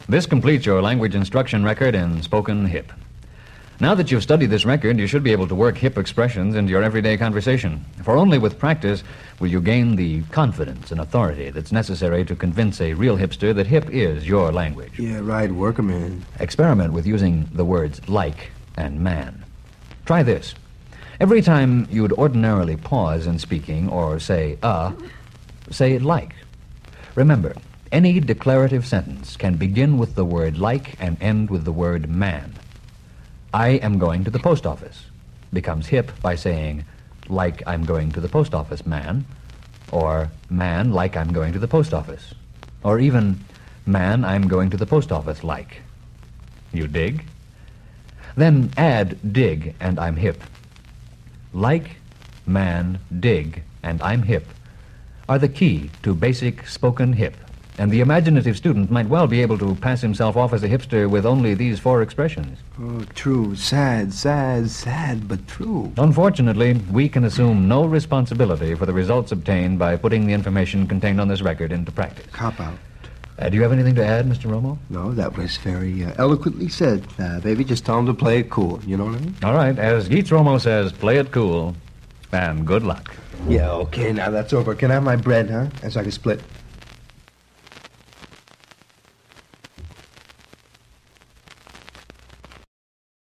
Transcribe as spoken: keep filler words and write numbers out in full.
This completes your language instruction record in spoken hip. Now that you've studied this record, you should be able to work hip expressions into your everyday conversation. For only with practice will you gain the confidence and authority that's necessary to convince a real hipster that hip is your language. Yeah, right. Work 'em in. Experiment with using the words like and man. Try this. Every time you'd ordinarily pause in speaking or say, uh, say like. Remember, any declarative sentence can begin with the word like and end with the word man. I am going to the post office becomes hip by saying, like I'm going to the post office, man, or man, like I'm going to the post office, or even, man, I'm going to the post office, like. You dig? Then add dig and I'm hip. Like, man, dig, and I'm hip are the key to basic spoken hip. And the imaginative student might well be able to pass himself off as a hipster with only these four expressions. Oh, true. Sad, sad, sad, but true. Unfortunately, we can assume no responsibility for the results obtained by putting the information contained on this record into practice. Cop out. Uh, do you have anything to add, Mister Romo? No, that was very uh, eloquently said. Uh, baby, just tell him to play it cool. You know what I mean? All right. As Geets Romo says, play it cool, and good luck. Yeah, okay. Now that's over. Can I have my bread, huh? And so I can split.